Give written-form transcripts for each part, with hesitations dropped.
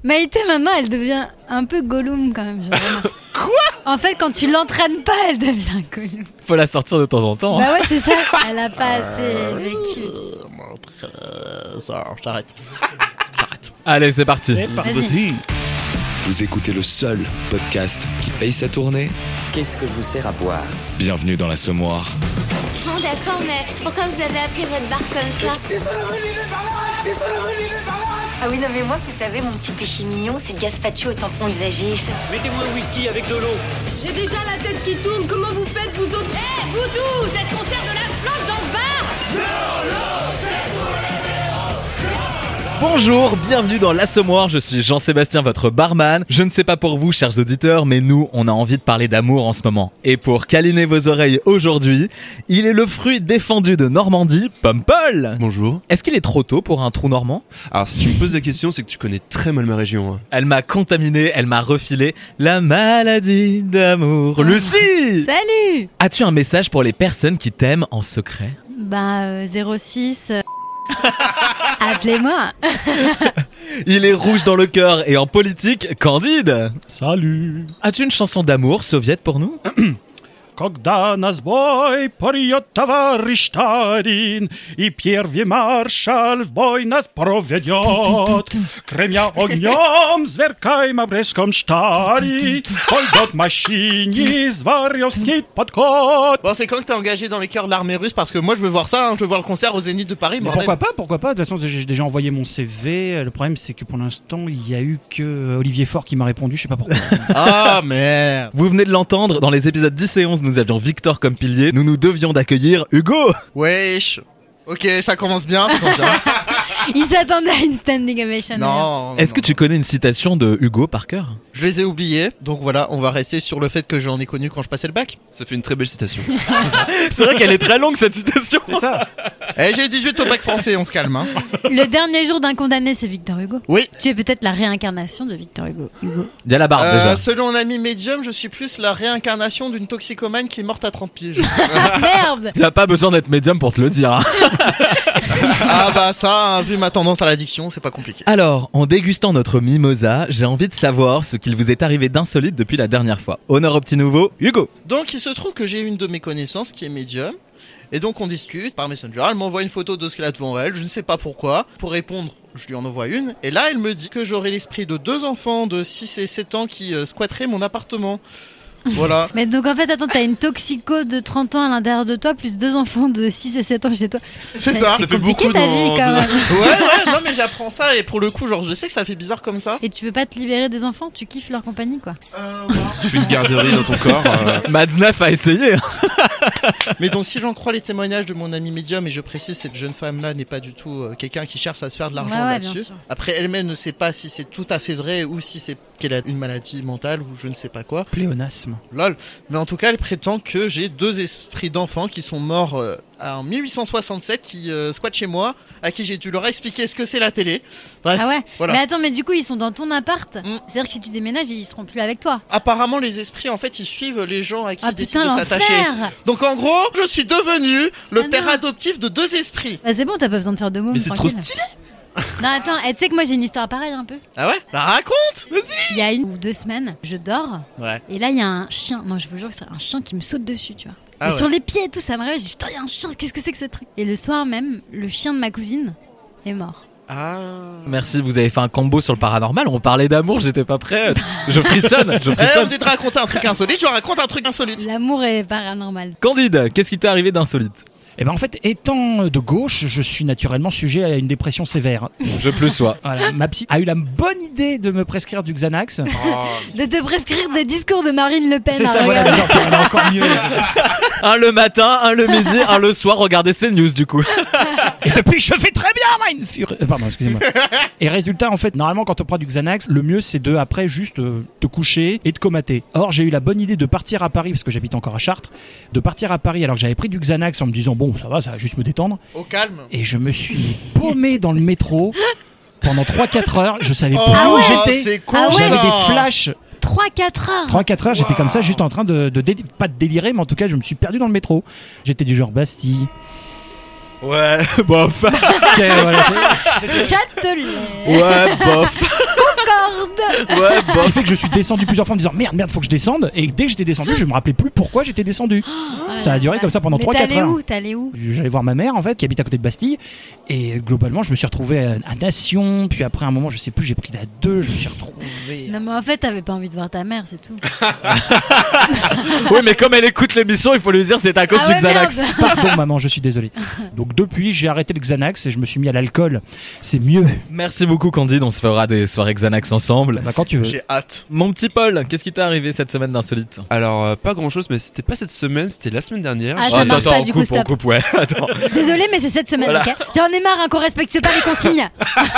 Maïté, maintenant, elle devient un peu Gollum quand même. Quoi ? En fait, quand tu l'entraînes pas, elle devient Gollum. Faut la sortir de temps en temps. Bah ouais, c'est ça. Elle a pas assez vécu. J'arrête. Allez, c'est parti. Vas-y. Vous écoutez le seul podcast qui paye sa tournée. Qu'est-ce que je vous sers à boire ? Bienvenue dans l'Assommoir. Bon d'accord, mais pourquoi vous avez appelé votre bar comme ça ? Ah oui, non mais moi, vous savez, mon petit péché mignon, c'est le gazpacho au tampon usagé. Mettez-moi un whisky avec de l'eau. J'ai déjà la tête qui tourne, comment vous faites vous autres ? Hé, vous tous, est-ce qu'on sert de la flotte dans ce bar ? Bonjour, bienvenue dans l'Assommoir, je suis Jean-Sébastien, votre barman. Je ne sais pas pour vous, chers auditeurs, mais nous, on a envie de parler d'amour en ce moment. Et pour câliner vos oreilles aujourd'hui, il est le fruit défendu de Normandie, Pomme-Paul. Bonjour. Est-ce qu'il est trop tôt pour un trou normand ? Alors si tu me poses la question, c'est que tu connais très mal ma région. Hein. Elle m'a contaminé, elle m'a refilé la maladie d'amour. Lucie ! Salut. As-tu un message pour les personnes qui t'aiment en secret ? 06... Appelez-moi. Il est rouge dans le cœur et en politique, Candide. Salut. As-tu une chanson d'amour soviète pour nous ? Когда нас бой порьет товарищ Сталин, и первый маршал в бой нас проведет, кремя огнем сверкаем обрезком штари, пойдет машине Зваревский подход. Bon, c'est quand que t'es engagé dans les chœurs de l'armée russe ? Parce que moi, je veux voir ça, hein. Je veux voir le concert au Zénith de Paris. Mais Bordel. pourquoi pas. De toute façon, j'ai déjà envoyé mon CV. Le problème, c'est que pour l'instant, il y a eu que Olivier Faure qui m'a répondu. Je sais pas pourquoi. Ah, merde. Vous venez de l'entendre, dans les épisodes 10 et 11, nous avions Victor comme pilier. Nous devions d'accueillir Hugo. Wesh. Ok, ça commence bien. Il s'attendait à une standing ovation. Non. Est-ce que tu connais une citation de Hugo par cœur ? Je les ai oubliés. Donc voilà, on va rester sur le fait que j'en ai connu quand je passais le bac. Ça fait une très belle citation. C'est vrai qu'elle est très longue cette citation. C'est ça. Eh, j'ai 18 au bac français, on se calme. Hein. Le dernier jour d'un condamné, c'est Victor Hugo. Oui. Tu es peut-être la réincarnation de Victor Hugo. Il y a la barbe déjà. Selon un ami médium, je suis plus la réincarnation d'une toxicomane qui est morte à 30 piges. Merde. Il n'y a pas besoin d'être médium pour te le dire. Hein. Ah bah ça, vu ma tendance à l'addiction, c'est pas compliqué. Alors, en dégustant notre mimosa, j'ai envie de savoir ce qu'il vous est arrivé d'insolite depuis la dernière fois. Honneur au petit nouveau, Hugo. Donc il se trouve que j'ai une de mes connaissances qui est médium. Et donc on discute par Messenger, elle m'envoie une photo de ce qu'elle a devant elle, je ne sais pas pourquoi. Pour répondre, je lui en envoie une. Et là elle me dit que j'aurais l'esprit de 2 enfants de 6 et 7 ans qui squatteraient mon appartement. Voilà. Mais donc en fait, attends, t'as une toxico de 30 ans à l'intérieur de toi, plus 2 enfants de 6 et 7 ans chez toi. C'est ça. C'est Ça fait compliqué beaucoup ta dans vie quand même. Ouais, non mais j'apprends ça et pour le coup, genre je sais que ça fait bizarre comme ça. Et tu veux pas te libérer des enfants, tu kiffes leur compagnie quoi. Tu fais une garderie dans ton corps. Madsnaf a essayé. Mais donc si j'en crois les témoignages de mon ami médium, et je précise, cette jeune femme là n'est pas du tout quelqu'un qui cherche à se faire de l'argent Ouais, bien là-dessus. sûr. Après elle-même ne sait pas si c'est tout à fait vrai ou si c'est qu'elle a une maladie mentale ou je ne sais pas quoi. Pléonasme. Lol. Mais en tout cas elle prétend que j'ai 2 esprits d'enfants qui sont morts en 1867 qui squattent chez moi, à qui j'ai dû leur expliquer ce que c'est la télé. Bref, Ah ouais. voilà. Mais attends, mais du coup ils sont dans ton appart. Mm. C'est-à-dire que si tu déménages, ils seront plus avec toi. Apparemment les esprits en fait ils suivent les gens à qui Ah ils décident putain, de s'attacher. l'enfer. Donc en gros je suis devenu le Ah père non. adoptif de 2 esprits. Bah c'est bon, t'as pas besoin de faire de mots. Mais c'est trop tranquille. stylé. Non attends, tu sais que moi j'ai une histoire pareille un peu. Ah ouais. Bah raconte. Vas-y. Il y a 1 ou 2 semaines, je dors Ouais. et là il y a un chien. Non, je vous jure que c'est un chien qui me saute dessus, tu vois. Ah et ouais. sur les pieds et tout, ça me réveille. Je dis putain, il y a un chien. Qu'est-ce que c'est que ce truc ? Et le soir même, le chien de ma cousine est mort. Ah. Merci, vous avez fait un combo sur le paranormal. On parlait d'amour, j'étais pas prêt. Je frissonne, je On frissonne. dit de raconter un truc insolite, je raconte un truc insolite. L'amour est paranormal. Candide, qu'est-ce qui t'est arrivé d'insolite ? Eh ben en fait, étant de gauche, je suis naturellement sujet à une dépression sévère. Je plus sois. Voilà, ma psy a eu la bonne idée de me prescrire du Xanax. De te prescrire des discours de Marine Le Pen. C'est à ça, voilà, regarder. genre, elle est encore mieux. Un le matin, un le midi, un le soir, regardez ces news du coup. Et depuis, je fais très bien, Mein Führer. Pardon, excusez-moi. Et résultat, en fait, normalement, quand on prend du Xanax, le mieux, c'est de, après, juste te coucher et de comater. Or, j'ai eu la bonne idée de partir à Paris, parce que j'habite encore à Chartres, de partir à Paris alors que j'avais pris du Xanax en me disant, bon, ça va juste me détendre. Au calme. Et je me suis paumé dans le métro pendant 3-4 heures. Je savais plus Ah où ouais, j'étais. c'est con, Ah ouais. J'avais ça. des flashs. 3-4 heures. 3-4 heures, j'étais comme ça, juste en train pas de délirer, mais en tout cas, je me suis perdu dans le métro. J'étais du genre Bastille. Ouais, bof. Ok, voilà, Châtelet. Ouais, bof. Ouais, Ce qui fait que je suis descendu plusieurs fois en me disant merde, faut que je descende. Et dès que j'étais descendu, je me rappelais plus pourquoi j'étais descendu. Ça a duré comme ça pendant 3-4 heures. T'es allé où? J'allais voir ma mère en fait, qui habite à côté de Bastille. Et globalement, je me suis retrouvé à Nation. Puis après, un moment, je sais plus, j'ai pris la 2. Je me suis retrouvé. Non, mais en fait, t'avais pas envie de voir ta mère, c'est tout. Oui, mais comme elle écoute l'émission, il faut lui dire c'est à cause du Xanax. Merde. Pardon, maman, je suis désolé. Donc depuis, j'ai arrêté le Xanax et je me suis mis à l'alcool. C'est mieux. Merci beaucoup, Candide. On se fera des soirées Xanax ensemble. Bah, quand tu veux. J'ai hâte. Mon petit Paul, qu'est-ce qui t'est arrivé cette semaine d'insolite? Alors, pas grand chose, mais c'était pas cette semaine, c'était la semaine dernière. Ah, ça marche pas, du coup, on stop. coupe, ouais. Attends. Désolé, mais c'est cette semaine, Voilà. ok? J'en ai marre qu'on respecte pas les consignes.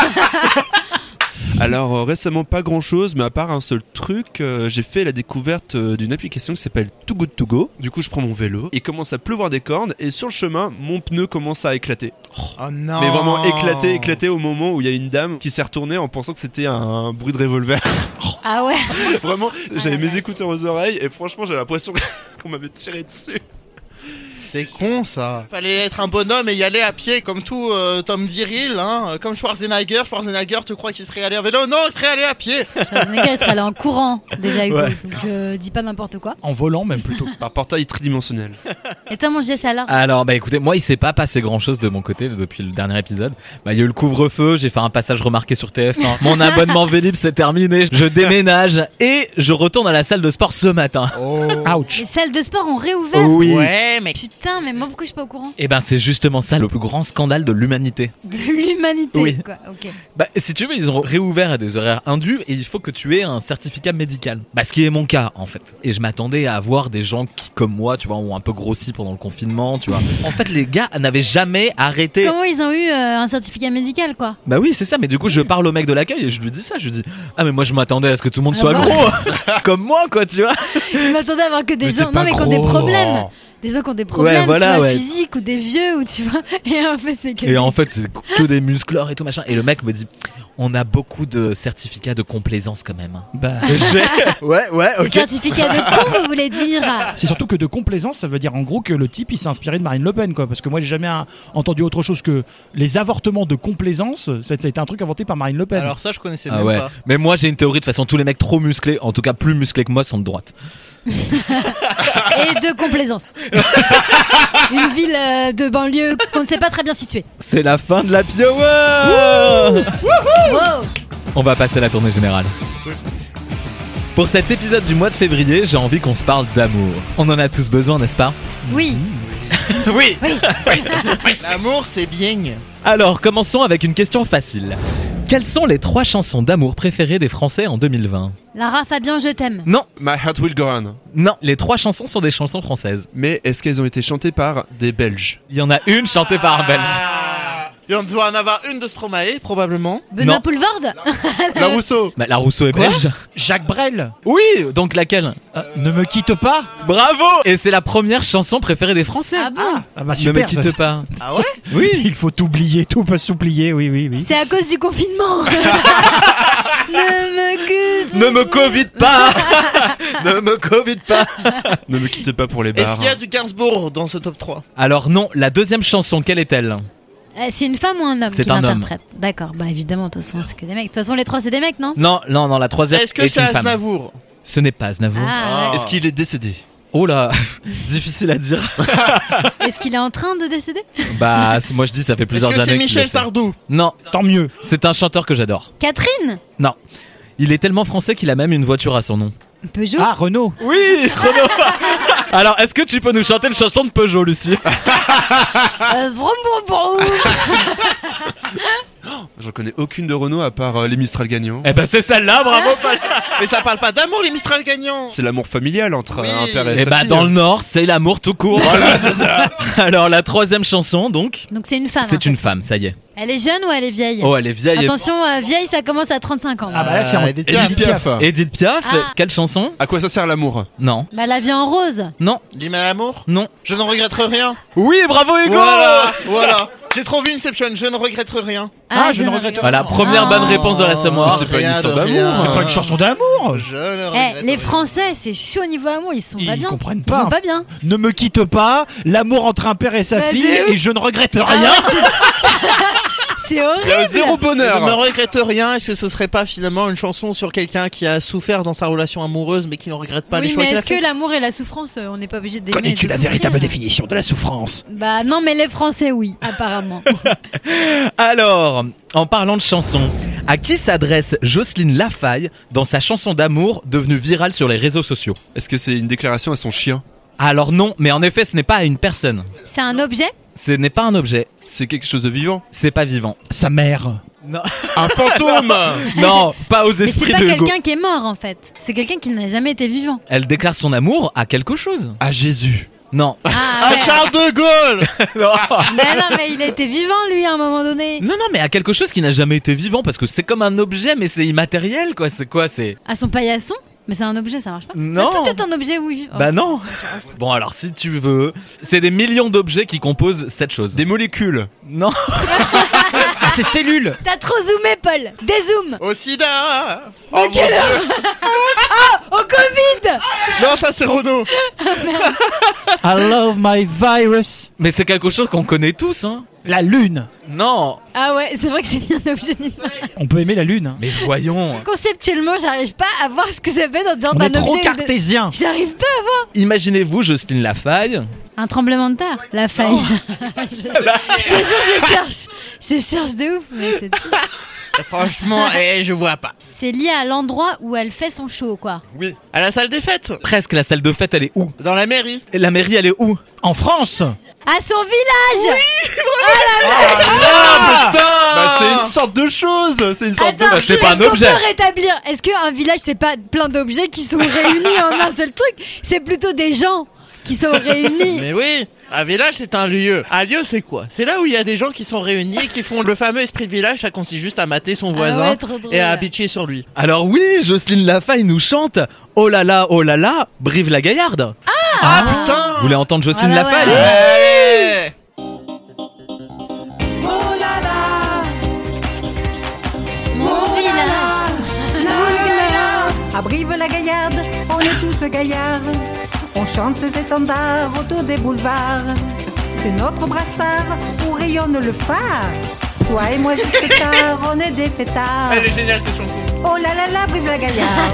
Alors récemment pas grand chose, mais à part un seul truc, j'ai fait la découverte d'une application qui s'appelle Too Good To Go. Du coup je prends mon vélo, il commence à pleuvoir des cornes et sur le chemin mon pneu commence à éclater. Oh non. Mais vraiment éclaté au moment où il y a une dame qui s'est retournée en pensant que c'était un bruit de revolver. Ah ouais? Vraiment, j'avais la mes vache. écouteurs aux oreilles et franchement j'avais l'impression qu'on m'avait tiré dessus. C'est con ça. Fallait être un bonhomme et y aller à pied comme tout homme viril, hein. Comme Schwarzenegger. Schwarzenegger, tu crois qu'il serait allé en vélo? Non, il serait allé à pied. Schwarzenegger, il serait allé en courant, déjà, Hugo. Ouais. Donc, dis pas n'importe quoi. En volant même plutôt. Par portail tridimensionnel. Et toi, mon Jess, alors? Alors, bah écoutez, moi il s'est pas passé grand chose de mon côté depuis le dernier épisode. Bah il y a eu le couvre-feu, j'ai fait un passage remarqué sur TF1. Mon abonnement Vélib c'est terminé, je déménage et je retourne à la salle de sport ce matin. Ouch. Les salles de sport ont réouvert. Oui. Ouais, mais Putain, mais moi, pourquoi je suis pas au courant? Et ben c'est justement ça le plus grand scandale de l'humanité. De l'humanité, Oui. quoi. Ok. Bah si tu veux, ils ont réouvert à des horaires indus et il faut que tu aies un certificat médical. Bah ce qui est mon cas en fait. Et je m'attendais à voir des gens qui comme moi, tu vois, ont un peu grossi pendant le confinement, tu vois. En fait, les gars n'avaient jamais arrêté. Comment ils ont eu un certificat médical, quoi? Bah oui, c'est ça, mais du coup, je parle au mec de l'accueil et je lui dis ça, je lui dis "Ah mais moi je m'attendais à ce que tout le monde soit bah. gros comme moi quoi, tu vois." Je m'attendais à voir que des Mais gens, c'est pas qui ont des gros. problèmes. Des gens qui ont des problèmes, voilà, tu vois, ouais. physiques ou des vieux, ou tu vois. Et en fait, c'est que. Et en fait, c'est que des musclores et tout machin. Et le mec me dit "On a beaucoup de certificats de complaisance quand même." Bah, Et je fais, ouais, Des certificats de con, vous voulez dire? c'est surtout que de complaisance, ça veut dire en gros que le type il s'est inspiré de Marine Le Pen, quoi. Parce que moi j'ai jamais entendu autre chose que les avortements de complaisance. Ça a été un truc inventé par Marine Le Pen. alors ça, je connaissais Ah même ouais. pas. Mais moi j'ai une théorie de toute façon, tous les mecs trop musclés, en tout cas plus musclés que moi, sont de droite. Et de complaisance. Une ville de banlieue qu'on ne sait pas très bien située. C'est la fin de la Piowa. Wow. On va passer à la tournée générale. Pour cet épisode du mois de février, j'ai envie qu'on se parle d'amour. On en a tous besoin, n'est-ce pas? Oui. Oui. L'amour, c'est bien. Alors, commençons avec une question facile. Quelles sont les 3 chansons d'amour préférées des Français en 2020? Lara Fabian, je t'aime. Non, My Heart Will Go On. non, les 3 chansons sont des chansons françaises. Mais est-ce qu'elles ont été chantées par des Belges? Il y en a une chantée par un Belge. Il en doit en avoir une de Stromae, probablement. Benoît Non. Poulvorde. La Rousseau. Bah, la Rousseau est belge. Jacques Brel. Oui, donc laquelle? Ne me quitte pas. Bravo. Et c'est la première chanson préférée des Français. Ah bon? Ah bah Ne super. me quitte ça, pas. Ah ouais? Oui. Il faut oublier, tout peut s'oublier, oui. C'est à cause du confinement. Ne me quitte. Ne me covid pas. Ne me covid pas. Ne me quitte pas pour les bars. Est-ce qu'il y a du Gainsbourg dans ce top 3? Alors non, la deuxième chanson, quelle est-elle? C'est une femme ou un homme C'est qui un homme. l'interprète? D'accord, bah évidemment, de toute façon, c'est que des mecs. De toute façon, les 3, c'est des mecs, non? Non, la troisième Est-ce que est c'est une femme. Aznavour? Ce n'est pas Aznavour. Ah, Est-ce qu'il est décédé? Oh là, difficile à dire. ouais. Est-ce qu'il est en train de décéder? Bah, moi je dis ça fait Est-ce plusieurs que années c'est qu'il Michel le fait. Sardou? Non, Tant mieux. c'est un chanteur que j'adore. Catherine? Non, il est tellement français qu'il a même une voiture à son nom. Peugeot? Ah, Renaud. Oui, Renaud. Alors, est-ce que tu peux nous chanter une chanson de Peugeot, Lucie? Vroom, vroom, vroom. J'en connais aucune de Renault à part les Mistral gagnants. Eh ben c'est celle-là, bravo Paul. Mais ça parle pas d'amour, les Mistral gagnants. C'est l'amour familial entre Oui. un père et Eh sa bah fille. dans le Nord, c'est l'amour tout court. Voilà, c'est ça. Alors la troisième chanson, donc, Donc c'est une femme. c'est en fait. une femme, ça y est. Elle est jeune ou elle est vieille? Oh, elle est vieille. Attention, vieille, ça commence à 35 ans. Ah bah là c'est en Edith Piaf. Edith Piaf. Edith Piaf, Ah. quelle chanson? À quoi ça sert l'amour? Non, Bah la vie en rose. non, Dis-moi l'amour. non. Je n'en regrette rien. Oui, bravo Hugo. Voilà. J'ai trop vu Inception, je ne regrette rien. Ah, je ne regrette rien. Voilà, première Ah. bonne réponse de la Semoir. C'est pas une Rien histoire de d'amour. rien. C'est pas une chanson d'amour. Je ne regrette Eh, les rien. Français, c'est chaud niveau amour, ils sont Ils pas bien. comprennent Ils pas. vont pas bien. Ne me quitte pas. L'amour entre un père et sa Bah, fille de ouf. et je ne regrette rien. Ah ouais, C'est horrible. Il y a zéro Je ne bonheur. me regrette rien. Est-ce que ce serait pas finalement une chanson sur quelqu'un qui a souffert dans sa relation amoureuse mais qui ne regrette pas les Oui, choix mais qu'il a est-ce que fait? l'amour et la souffrance, on n'est pas obligé d'aimer? Connais-tu de la souffrir. véritable définition de la souffrance? Bah non, mais les Français, oui, apparemment. Alors, en parlant de chansons, à qui s'adresse Jocelyne Lafaille dans sa chanson d'amour devenue virale sur les réseaux sociaux? Est-ce que c'est une déclaration à son chien? Alors non, mais en effet, ce n'est pas à une personne. C'est un objet? Ce n'est pas un objet. C'est quelque chose de vivant? C'est pas vivant. Sa mère. Non, Un fantôme. non, pas aux Mais c'est esprits pas de Hugo. quelqu'un qui est mort, en fait. C'est quelqu'un qui n'a jamais été vivant. Elle déclare son amour à quelque chose. À Jésus. Non. Ah, ouais. Charles de Gaulle. non. Mais non, mais il a été vivant, lui, à un moment donné. Non, mais à quelque chose qui n'a jamais été vivant, parce que c'est comme un objet, mais c'est immatériel, quoi. C'est quoi, c'est... À son paillasson? Mais c'est un objet, ça marche pas. Non. Tout est un objet, oui. Oh. Bah non. Bon, alors, si tu veux, c'est des millions d'objets qui composent cette chose. Des molécules. Non. Ah, c'est cellules. T'as trop zoomé, Paul. Dézoom. Au sida. Oh, mon quelle Dieu. Au Covid. Non, ça c'est Renaud. I love my virus. Mais c'est quelque chose qu'on connaît tous, hein. La lune. Non. Ah ouais, c'est vrai que c'est ni un objet ni un... On peut aimer la lune. Hein. Mais voyons. Conceptuellement, j'arrive pas à voir ce que ça fait dans On un est trop objet. cartésien. J'arrive pas à voir. Imaginez-vous Jocelyne Lafaille. Un tremblement de terre. La faille. je te jure, je cherche de ouf, mais c'est tout. Franchement, je vois pas. C'est lié à l'endroit où elle fait son show, quoi. Oui. À la salle des fêtes. Presque, la salle de fête, elle est où? Dans la mairie. Et la mairie, elle est où? En France. À son village. Ah, putain. Bah, c'est une sorte de chose. C'est une sorte Attends, Bah, c'est pas un est-ce qu'on objet. peut rétablir? Est-ce qu'un village, c'est pas plein d'objets qui sont réunis en un seul truc? C'est plutôt des gens qui sont réunis. Mais oui, un village c'est un lieu. Un lieu c'est quoi? C'est là où il y a des gens qui sont réunis et qui font le fameux esprit de village. Ça consiste juste à mater son voisin ouais, trop drôle. et à bitcher sur lui. Alors oui, Jocelyne Lafaille nous chante oh là là, Brive-la-Gaillarde. Ah putain. Vous voulez entendre Jocelyne Ah là, Lafaille? ouais. Allez. Mon village. À Brive-la-Gaillarde, on est tous gaillards. On chante ses étendards autour des boulevards. C'est notre brassard où rayonne le phare. Toi et moi jusque tard, on est des fêtards. Elle est géniale cette chanson. Oh là là là, Brive-la-Gaillarde.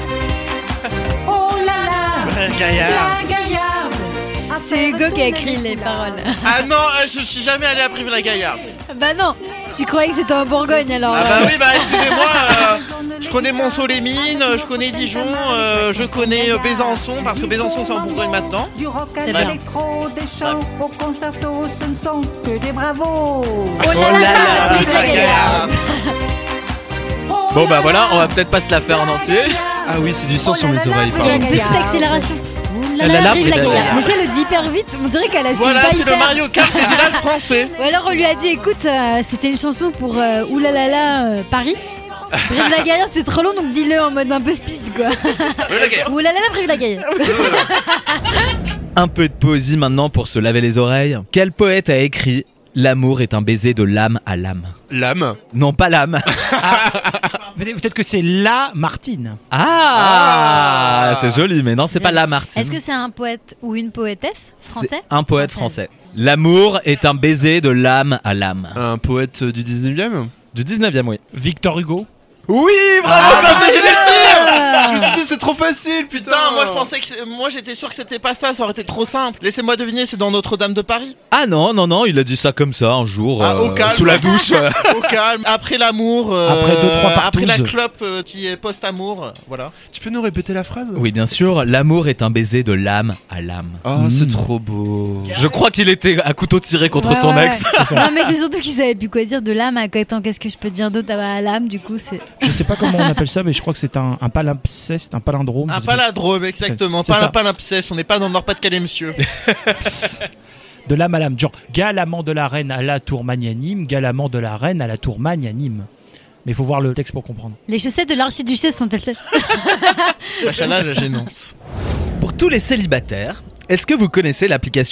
Oh là là, Gaillard. la Gaillarde. À C'est faire Hugo qui a tourner écrit les foulards. paroles. Ah non, je suis jamais allé à Brive-la-Gaillarde. Bah non, tu croyais que c'était en Bourgogne alors. Ah bah oui, bah excusez-moi, je connais Mont-Soleil-Mines, je connais Dijon, je connais Besançon, parce que Besançon c'est en Bourgogne maintenant. Du rock à C'est bien. l'électro, des chants au concerto, ce ne sont que des bravos. Oh là là là, Brive-la-Gaillarde. Bon bah voilà, on va peut-être pas se la faire en entier. Ah oui, c'est du sang sur mes oreilles. Il y a une Pardon. petite accélération. Ouh là là là, là, Brive-la-Gaillarde. Brive-la-Gaillarde. Mais ça, elle le dit hyper vite, on dirait qu'elle a su Voilà, pas c'est le hyper. Mario Kart des villages français. Ou alors on lui a dit écoute, c'était une chanson pour Oulalala Paris. Brive-la-Gaillarde c'est trop long donc dis-le en mode un peu speed quoi. Oulalala Brive-la-Gaillarde. Un peu de poésie maintenant pour se laver les oreilles. Quel poète a écrit l'amour est un baiser de l'âme à l'âme? L'âme. Non, pas l'âme. Peut-être que c'est la Martine. Ah, c'est joli, mais non, c'est pas la Martine. Est-ce que c'est un poète ou une poétesse français? C'est un poète français. L'amour est un baiser de l'âme à l'âme. Un poète du 19e. Du 19e, oui. Victor Hugo. Oui, bravo, Quentin, je l'ai dit. Je me suis dit c'est trop facile, putain. Putain, moi je pensais que moi j'étais sûr que c'était pas ça, ça aurait été trop simple. Laissez-moi deviner, c'est dans Notre-Dame de Paris. Ah non, il a dit ça comme ça un jour, Au calme. sous la douche. Au calme, après l'amour, Après 2-3 après la partouzes. clope qui est post-amour, voilà. Tu peux nous répéter la phrase? Oui, bien sûr, l'amour est un baiser de l'âme à l'âme. Oh, c'est trop beau. Je crois qu'il était à couteau tiré contre Ouais, son ouais, ex. ouais. Non mais c'est surtout qu'il savait plus quoi dire de l'âme à attends qu'est-ce que je peux dire d'autre à l'âme du coup c'est. Je sais pas comment on appelle ça, mais je crois que c'est un palimpseste, un palindrome. Un je sais pas. paladrome, exactement. C'est Pas ça. un palimpseste, on n'est pas dans le Nord-Pas-de-Calais, monsieur. De l'âme à l'âme. Genre, galamment de la reine à la tour magnanime, galamment de la reine à la tour magnanime. Mais il faut voir le texte pour comprendre. Les chaussettes de l'archiduchesse sont-elles sèches? Machallah, la gênance. Pour tous les célibataires, est-ce que vous connaissez l'application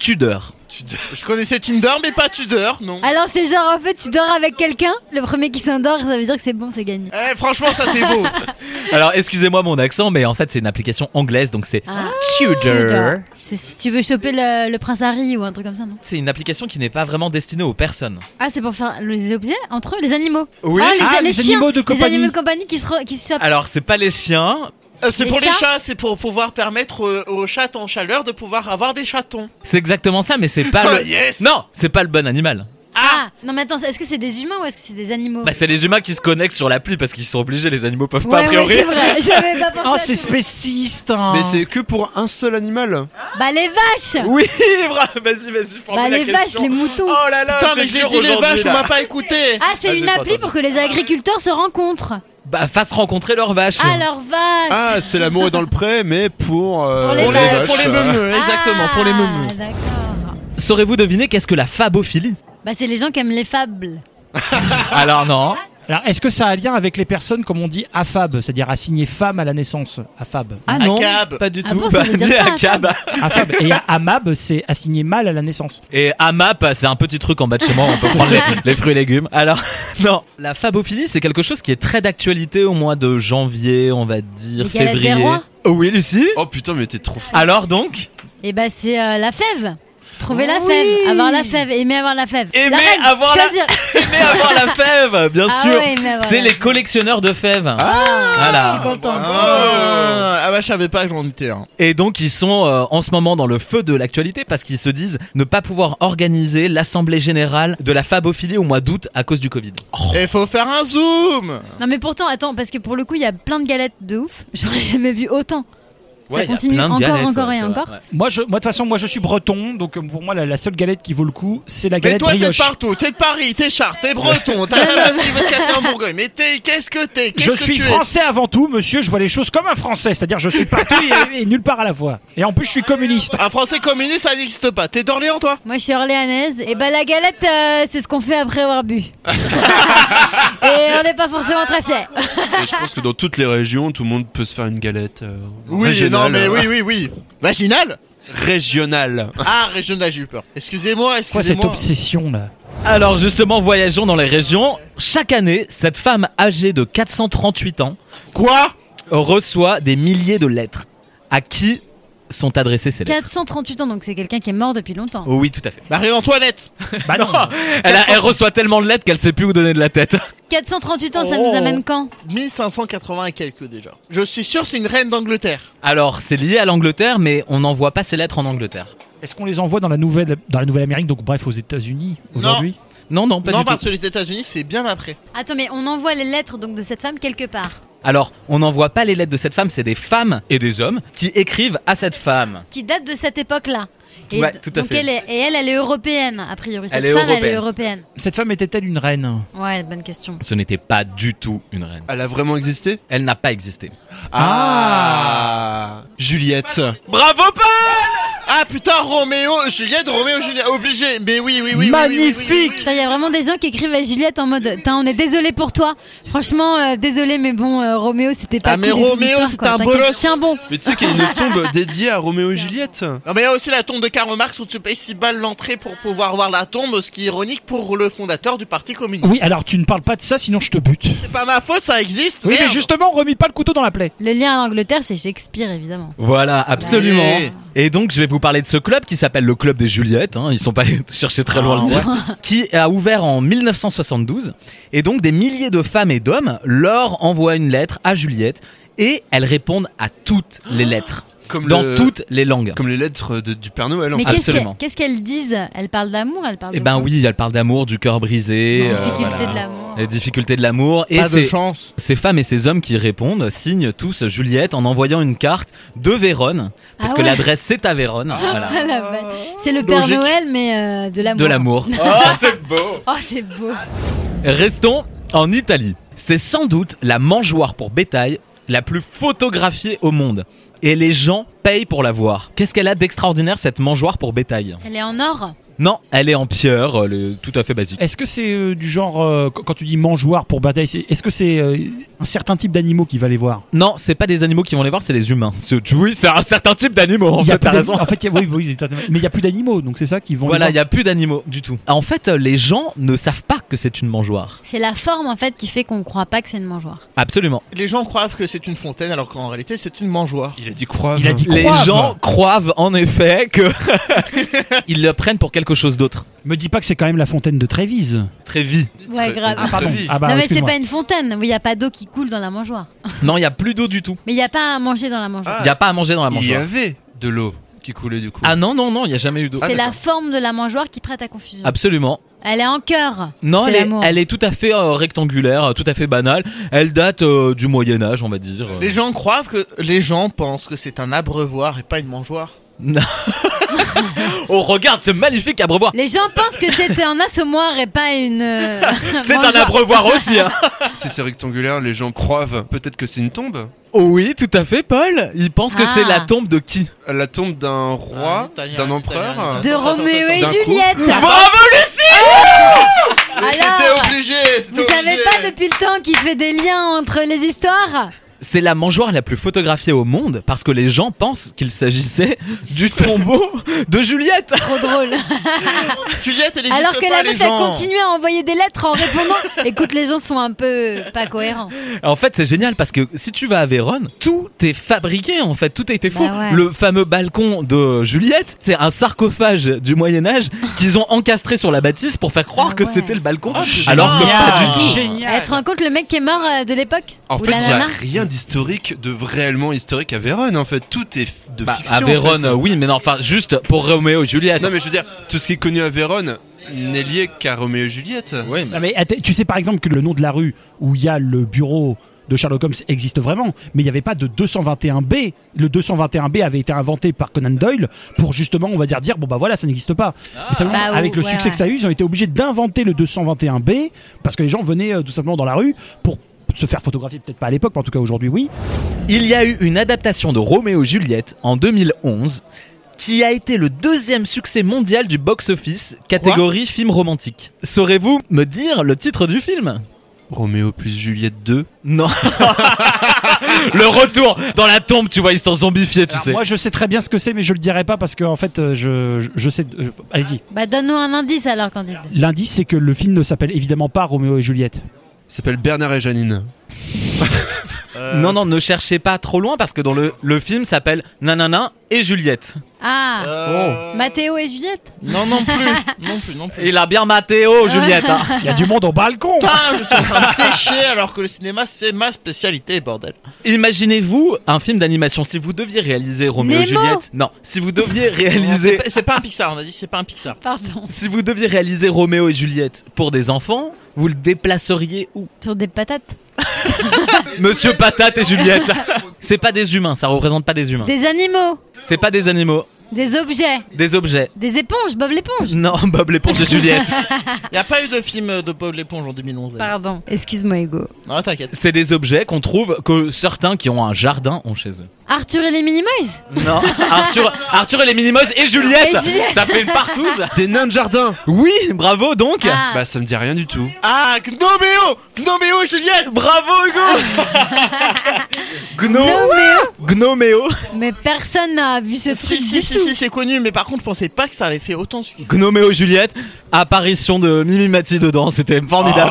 Tudor. Je connaissais Tinder, mais pas Tudor, non. Alors c'est genre en fait tu dors avec quelqu'un, le premier qui s'endort, ça veut dire que c'est bon, c'est gagné. Franchement, ça c'est beau. Alors excusez-moi mon accent, mais en fait c'est une application anglaise, donc c'est Tudor. C'est si tu veux choper le prince Harry ou un truc comme ça, non? C'est une application qui n'est pas vraiment destinée aux personnes. Ah, c'est pour faire les objets entre eux, les animaux. Oui. Les chiens, animaux de compagnie. Les animaux de compagnie qui se chopent. Alors c'est pas les chiens. C'est pour les chats, c'est pour pouvoir permettre aux chats en chaleur de pouvoir avoir des chatons. C'est exactement ça, mais c'est pas Yes. Non, c'est pas le bon animal. Ah non mais attends, est-ce que c'est des humains ou est-ce que c'est des animaux? Bah c'est les humains qui se connectent sur l'appli parce qu'ils sont obligés, les animaux peuvent pas a priori. Ouais, c'est vrai, j'avais pas pensé. Oh, c'est spéciste. Hein. Mais c'est que pour un seul animal. Bah les vaches. Oui, vas-y, Bah les vaches, les moutons. Oh là là, putain, mais je l'ai dit les vaches, on m'a pas écouté. Ah, c'est une appli pour que les agriculteurs se rencontrent. Bah fassent rencontrer leurs vaches. Ah, leurs vaches. Ah, c'est l'amour est dans le pré, mais pour les vaches. Pour les meumeux, exactement, pour les meumeux. D'accord. Saurez-vous deviner qu'est-ce que la fabophilie? Bah c'est les gens qui aiment les fables. Alors non. Alors, est-ce que ça a un lien avec les personnes, comme on dit, AFAB, c'est-à-dire assignées femme à la naissance? AFAB. Ah non, Acab. pas du Ah tout. bon, ça veut dire ni ça, Acab. AFAB. Et AMAB, c'est assigné mâle à la naissance. Et AMAP, c'est un petit truc en bas de chez moi, on peut prendre les fruits et légumes. Alors, non, la fabophilie, c'est quelque chose qui est très d'actualité au mois de janvier, on va dire, Les galettes février. des rois. Oh oui, Lucie. Oh putain, mais t'es trop fou. Alors donc, Et bah c'est la fève. Trouver la fève, avoir la fève, aimer avoir la fève. Aimer La reine, avoir la- choisir. aimer avoir la fève, bien Ah sûr. ouais, aimer avoir C'est la les fève. collectionneurs de fèves. Ah, Voilà. je suis contente. Ah bah je savais pas que j'en étais un. Et donc ils sont en ce moment dans le feu de l'actualité parce qu'ils se disent ne pas pouvoir organiser l'assemblée générale de la fabophilie au mois d'août à cause du Covid. Et faut faire un zoom. Non mais pourtant, attends, parce que pour le coup, il y a plein de galettes de ouf. J'aurais jamais vu autant. Ouais, Ça il y a continue plein de encore, galettes, encore ouais, et c'est encore. vrai, ouais. Moi, de toute façon, je suis breton, donc pour moi, la seule galette qui vaut le coup, c'est la Mais galette toi t'es de brioche. partout, t'es de Paris, t'es Chartres, t'es breton, t'as la meuf qui veut se casser en Bourgogne. Mais qu'est-ce que t'es? Je Qu'est-ce que suis tu es? français avant tout, monsieur, je vois les choses comme un français, c'est-à-dire je suis partout et nulle part à la fois. Et en plus, je suis communiste. Un français communiste ça n'existe pas. T'es d'Orléans toi? Moi, je suis orléanaise. Et bah la galette, c'est ce qu'on fait après avoir bu. Et on n'est pas forcément très fiers. Et je pense que dans toutes les régions, tout le monde peut se faire une galette. Oui, régionale, non mais oui. Vaginal? Régionale. Ah, régional, j'ai eu peur. Excusez-moi. Quoi cette obsession là? Alors justement, voyageons dans les régions. Chaque année, cette femme âgée de 438 ans Quoi? reçoit des milliers de lettres. À qui sont adressées ces lettres? 438 ans, donc c'est quelqu'un qui est mort depuis longtemps. Oh oui, tout à fait. Marie-Antoinette. Bah non. Elle reçoit tellement de lettres qu'elle sait plus où donner de la tête. 438 ans, ça nous amène quand? 1580 et quelques déjà. Je suis sûr c'est une reine d'Angleterre. Alors, c'est lié à l'Angleterre, mais on n'envoie pas ces lettres en Angleterre. Est-ce qu'on les envoie dans la nouvelle Amérique, donc bref aux États-Unis aujourd'hui? Non, pas Non, du parce tout. que les États-Unis c'est bien après. Attends, mais on envoie les lettres donc de cette femme quelque part. Alors, on n'envoie pas les lettres de cette femme, c'est des femmes et des hommes qui écrivent à cette femme. Qui date de cette époque-là. Et Ouais, tout à donc fait. elle est européenne, a priori. Cette Elle est femme, européenne. elle est européenne. Cette femme était-elle une reine? Ouais, bonne question. Ce n'était pas du tout une reine. Elle a vraiment existé? Elle n'a pas existé. Ah, Juliette. Bravo, Paul! Ah putain, Roméo, Juliette, obligé. Mais oui. Magnifique. Il y a vraiment des gens qui écrivent à Juliette en mode on est désolé pour toi. Franchement, désolé, mais bon, Roméo, c'était pas Ah, mais cool et toute Roméo, l'histoire, c'était quoi. un T'inquiète. bolos. Tiens bon. Mais tu sais qu'il y a une tombe dédiée à Roméo et Juliette. Non mais il y a aussi la tombe de Karl Marx où tu payes 6 balles l'entrée pour pouvoir voir la tombe, ce qui est ironique pour le fondateur du Parti communiste. Oui, alors tu ne parles pas de ça, sinon je te bute. C'est pas ma faute, ça existe. Oui, mais merde. justement, remis pas le couteau dans la plaie. Le lien à l'Angleterre, c'est Shakespeare, évidemment. Voilà, absolument. Ouais. Et donc, je vais vous parler de ce club qui s'appelle le Club des Juliettes. Ils sont pas allés chercher très loin le dire. Qui a ouvert en 1972. Et donc, des milliers de femmes et d'hommes leur envoient une lettre à Juliette. Et elles répondent à toutes les lettres. Comme Dans toutes les langues. Comme les lettres du Père Noël. En Mais fait. Absolument. qu'est-ce qu'elles disent? Elles parlent d'amour, elles parlent de Eh ben quoi? oui, elle parle d'amour, du cœur brisé. Les difficultés voilà. de l'amour. Les difficultés de l'amour. Et Pas de c'est chance. ces femmes et ces hommes qui répondent signent tous Juliette en envoyant une carte de Vérone. Parce Ah que ouais. l'adresse c'est à Vérone. Voilà. Ah, la vache. C'est le Père Logique. Noël, mais de l'amour. De l'amour. Oh, c'est beau. Oh, c'est beau. Restons en Italie. C'est sans doute la mangeoire pour bétail la plus photographiée au monde. Et les gens payent pour la voir. Qu'est-ce qu'elle a d'extraordinaire cette mangeoire pour bétail? Elle est en or. Non, elle est en pierre, elle est tout à fait basique. Est-ce que c'est du genre, quand tu dis mangeoire pour bataille, est-ce que c'est un certain type d'animaux qui va les voir? Non, c'est pas des animaux qui vont les voir, c'est les humains. Oui, c'est un certain type d'animaux, en fait, t'as raison. En fait, oui, mais il n'y a plus d'animaux, donc c'est ça qui vont Voilà, les il n'y a plus d'animaux du tout. En fait, les gens ne savent pas que c'est une mangeoire. C'est la forme en fait qui fait qu'on croit pas que c'est une mangeoire. Absolument. Les gens croient que c'est une fontaine alors qu'en réalité c'est une mangeoire. Il a dit croire. Les gens croient en effet que ils le prennent pour quelque chose d'autre. Me dis pas que c'est quand même la fontaine de Trévise. Trévis. Ouais, grave. Ah pardon. Ah bah, non mais c'est excuse-moi. pas une fontaine, il y a pas d'eau qui coule dans la mangeoire. Non, il y a plus d'eau du tout. Mais il y a pas à manger dans la mangeoire. Il y a pas à manger dans la Il y mangeoire. avait de l'eau qui coulait du coup. Ah non, il y a jamais eu d'eau. C'est la forme de la mangeoire qui prête à confusion. Absolument. Elle est en cœur. Non, C'est l'amour. elle est tout à fait rectangulaire, tout à fait banale. Elle date du Moyen-Âge, on va dire. Les gens pensent que c'est un abreuvoir et pas une mangeoire. Non. Oh, regarde ce magnifique abreuvoir. Les gens pensent que c'est un assommoir et pas une. C'est un mangeoire. abreuvoir aussi. Hein. Si c'est rectangulaire, les gens croient peut-être que c'est une tombe. Oh oui, tout à fait, Paul. Ils pensent que c'est la tombe de qui? La tombe d'un roi, d'un empereur. De Roméo et D'un Juliette. Bravo Lucie. Alors, C'était obligé. vous savez pas depuis le temps qu'il fait des liens entre les histoires? C'est la mangeoire la plus photographiée au monde parce que les gens pensent qu'il s'agissait du tombeau de Juliette. Trop drôle. Juliette, elle existe Alors que pas, la meuf les elle gens. continue à envoyer des lettres en répondant. Écoute, les gens sont un peu pas cohérents. En fait, c'est génial parce que si tu vas à Vérone, tout est fabriqué en fait, tout a été faux. Bah ouais. Le fameux balcon de Juliette, c'est un sarcophage du Moyen-Âge qu'ils ont encastré sur la bâtisse pour faire croire que ouais. c'était le balcon. Oh, alors que génial. pas du tout. Génial. Tu te rends compte le mec qui est mort de l'époque? En Ou fait, la il n'y a nana rien d'historique, de réellement historique à Vérone. En fait, tout est de fiction. À Vérone, en fait. oui, mais non, enfin, juste pour Roméo et Juliette. Non, mais je veux dire, tout ce qui est connu à Vérone n'est lié qu'à Roméo et Juliette. Oui, Non, mais tu sais par exemple que le nom de la rue où il y a le bureau de Sherlock Holmes existe vraiment, mais il n'y avait pas de 221B. Le 221B avait été inventé par Conan Doyle pour justement, on va dire bon bah voilà, ça n'existe pas. Mais simplement, Bah, avec le ouais, succès que ça a eu, ils ont été obligés d'inventer le 221B parce que les gens venaient tout simplement dans la rue pour se faire photographier, peut-être pas à l'époque, mais en tout cas aujourd'hui oui. Il y a eu une adaptation de Roméo et Juliette en 2011 qui a été le deuxième succès mondial du box-office, catégorie film romantique. Saurez-vous me dire le titre du film? Roméo plus Juliette 2. Non. Le retour dans la tombe, tu vois, ils sont zombifiés, tu Alors, sais. moi je sais très bien ce que c'est, mais je le dirai pas parce que en fait je sais. Allez-y. Bah donne-nous un indice alors Candide. L'indice c'est que le film ne s'appelle évidemment pas Roméo et Juliette. Il s'appelle Bernard et Janine. Non, ne cherchez pas trop loin parce que dans le film s'appelle Nanana et Juliette. Ah, Mathéo et Juliette. Non plus. Il a bien Mathéo, Juliette. Hein. Il y a du monde au balcon. Je suis en train de sécher alors que le cinéma c'est ma spécialité, bordel. Imaginez-vous un film d'animation. Si vous deviez réaliser Roméo et Nemo. Juliette. Non, si vous deviez réaliser. C'est pas un Pixar, on a dit c'est pas un Pixar. Pardon. Si vous deviez réaliser Roméo et Juliette pour des enfants, vous le déplaceriez où? Sur des patates. Monsieur Patate et Juliette. C'est pas des humains, ça représente pas des humains. Des animaux. C'est pas des animaux, Des objets. des objets. Des éponges. Bob l'éponge. Non, Bob l'éponge et Juliette. Y a pas eu de film de Bob l'éponge en 2011. d'ailleurs. Pardon. Excuse-moi Hugo. Non, t'inquiète. C'est des objets qu'on trouve que certains qui ont un jardin ont chez eux. Arthur et les Minimoys. Non, Arthur et les Minimoys et Juliette. Et Juliette. Ça fait une partouze. Des nains de jardin. Oui, bravo donc. Ah. Bah, ça me dit rien du tout. Ah, Gnoméo et Juliette. Bravo Hugo. Gnoméo. Mais personne n'a vu ce truc du tout. Si, c'est connu, mais par contre, je pensais pas que ça avait fait autant de succès. Gnoméo Juliette. Apparition de Mimi Mati dedans, c'était formidable.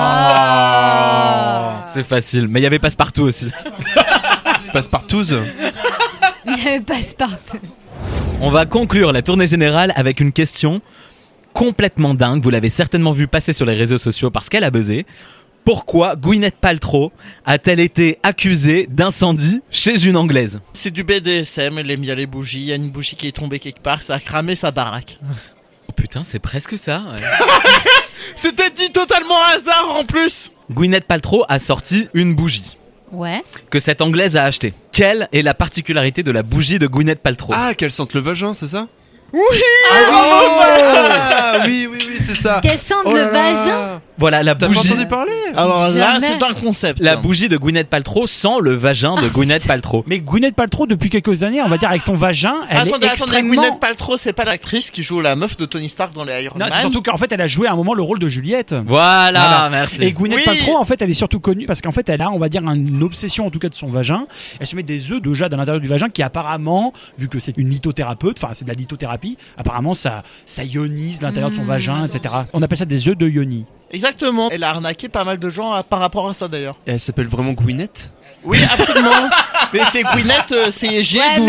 Ah. C'est facile, mais il y avait Passepartout aussi. Passepartouze. Il y avait Passepartout. On va conclure la tournée générale avec une question complètement dingue. Vous l'avez certainement vu passer sur les réseaux sociaux parce qu'elle a buzzé. Pourquoi Gwyneth Paltrow a-t-elle été accusée d'incendie chez une Anglaise? C'est du BDSM, elle aime bien les bougies. Il y a une bougie qui est tombée quelque part, ça a cramé sa baraque. Oh putain, c'est presque ça. Ouais. C'était dit totalement hasard en plus. Gwyneth Paltrow a sorti une bougie Ouais. que cette Anglaise a achetée. Quelle est la particularité de la bougie de Gwyneth Paltrow? Ah, qu'elle sente le vagin, c'est ça? Oui. Ah oui, c'est ça. Qu'elle sente Oh le là là. vagin. Voilà la T'as pas bougie. entendu parler? Alors là, Jamais. c'est un concept. La bougie de Gwyneth Paltrow sent le vagin de Gwyneth Paltrow. Mais Gwyneth Paltrow, depuis quelques années, on va dire avec son vagin, elle Attendez, est extrêmement... Gwyneth Paltrow, c'est pas l'actrice qui joue la meuf de Tony Stark dans les Iron Non, Man. c'est surtout qu'en fait, elle a joué à un moment le rôle de Juliette. Voilà, merci. Et Gwyneth Oui. Paltrow, en fait, elle est surtout connue parce qu'en fait, elle a, on va dire, une obsession en tout cas de son vagin. Elle se met des œufs de jade à l'intérieur du vagin qui apparemment, vu que c'est une lithothérapeute, enfin c'est de la lithothérapie, apparemment ça ionise l'intérieur de son vagin, etc. On appelle ça des œufs de yoni. Exactement. Elle a arnaqué pas mal de gens par rapport à ça d'ailleurs. Elle s'appelle vraiment Gwyneth? Oui, absolument. Mais c'est Gwyneth, c'est G-W-Y-N-E-T-H.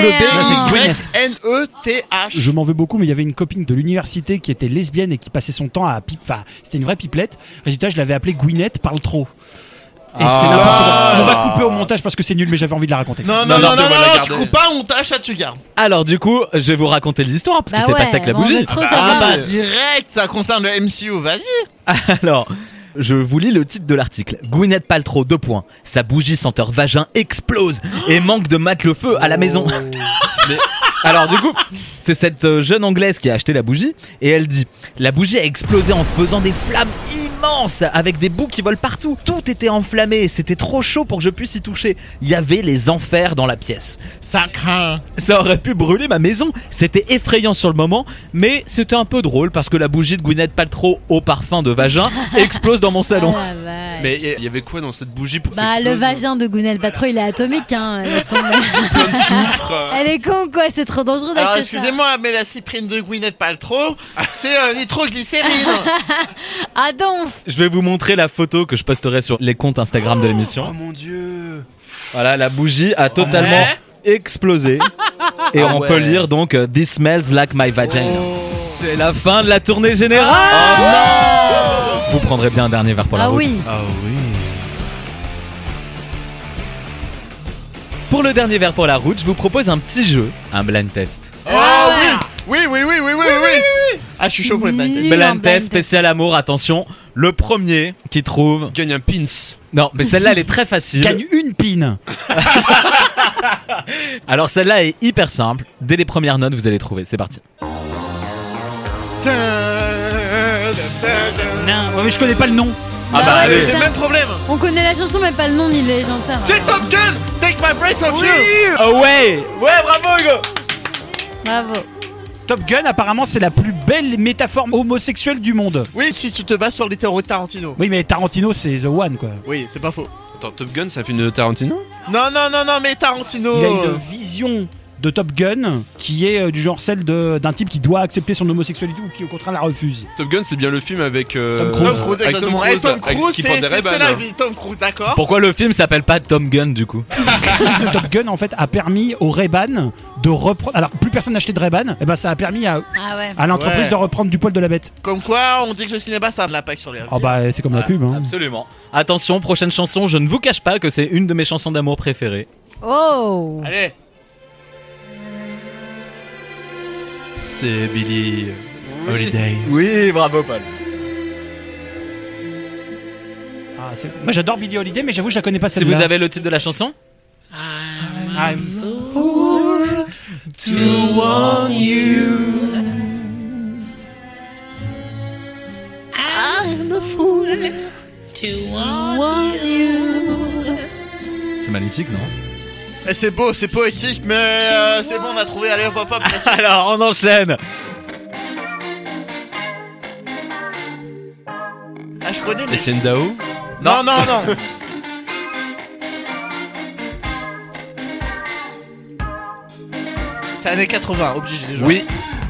Je m'en veux beaucoup, mais il y avait une copine de l'université qui était lesbienne et qui passait son temps à pipe. Enfin, c'était une vraie pipelette. Résultat, je l'avais appelée Gwyneth parle trop. Et c'est n'importe quoi. On va couper au montage parce que c'est nul, mais j'avais envie de la raconter. Non, tu coupes pas, on tâche, ça tu gardes. Alors du coup, je vais vous raconter l'histoire parce que c'est passé avec la bougie. Direct, ça concerne le MCU, vas-y. Alors, je vous lis le titre de l'article. Gwyneth Paltrow, : sa bougie senteur vagin explose et manque de mettre le feu à la maison. Mais, alors du coup, c'est cette jeune anglaise qui a acheté la bougie et elle dit: la bougie a explosé en faisant des flammes immenses avec des bouts qui volent partout. Tout était enflammé, c'était trop chaud pour que je puisse y toucher. Il y avait les enfers dans la pièce. Ça craint. Ça aurait pu brûler ma maison. C'était effrayant sur le moment, mais c'était un peu drôle parce que la bougie de Gwyneth Paltrow au parfum de vagin explose dans mon salon. Ah, la vache. Mais il y avait quoi dans cette bougie pour Bah, s'exploser? le vagin de Gwyneth Paltrow, il est atomique, hein. Laisse tomber. Plein de soufre. Elle est con, quoi. C'est trop dangereux Alors d'acheter ça. excusez-moi, mais la cyprine de Gwyneth Paltrow, c'est nitroglycérine. Ah, donc. Je vais vous montrer la photo que je posterai sur les comptes Instagram de l'émission. Oh mon dieu. Voilà, la bougie a totalement explosé. Et on peut lire donc This smells like my vagina. C'est la fin de la tournée générale. Vous prendrez bien un dernier verre pour la route. Oui. Ah oui. Pour le dernier verre pour la route, je vous propose un petit jeu, un blind test. Ah oui. Oui. Ah, je suis chaud pour les blind tests. Blind test spécial amour, attention. Le premier qui trouve... Gagne un pins. Non, mais celle-là, elle est très facile. Gagne une pine. Alors celle-là est hyper simple. Dès les premières notes, vous allez trouver. C'est parti. Non, ouais, mais je connais pas le nom. Ah bah, ouais, allez. J'ai le même problème. On connaît la chanson, mais pas le nom ni les chanteurs. C'est Top Gun. Take my breath off you. Oh ouais. Ouais, bravo Hugo. Bravo. Top Gun, apparemment, c'est la plus belle métaphore homosexuelle du monde. Oui, si tu te bases sur les théories de Tarantino. Oui, mais Tarantino, c'est The One, quoi. Oui, c'est pas faux. Attends, Top Gun, ça fait une Tarantino? Non, mais Tarantino. Il a une vision de Top Gun qui est du genre celle d'un type qui doit accepter son homosexualité ou qui au contraire la refuse. Top Gun, c'est bien le film avec Tom Cruise. Tom Cruise, avec exactement. Et Tom Cruise, qui prend des c'est Ray-Ban. la vie. Tom Cruise, d'accord. Pourquoi le film s'appelle pas Tom Gun du coup? Top Gun en fait a permis au Ray-Ban de reprendre. Alors plus personne n'achetait de Ray-Ban, et ben ça a permis à l'entreprise Ouais. de reprendre du poil de la bête. Comme quoi, on dit que le cinéma, ça a de l'impact sur les Oh bah c'est comme la pub. Hein. Absolument. Attention, prochaine chanson. Je ne vous cache pas que c'est une de mes chansons d'amour préférées. Oh. Allez. C'est Billy Holiday. Oui, bravo Paul. Ah, moi j'adore Billie Holiday, mais j'avoue je la connais pas Si celle-là. vous avez le titre de la chanson? I'm To want you. C'est magnifique, non? Eh, c'est beau, c'est poétique, mais c'est bon, on a trouvé. Allez, hop, hop, hop. Alors, on enchaîne. Ah, je connais, mais. Etienne Dao. Non. C'est années 80, obligé déjà. Oui.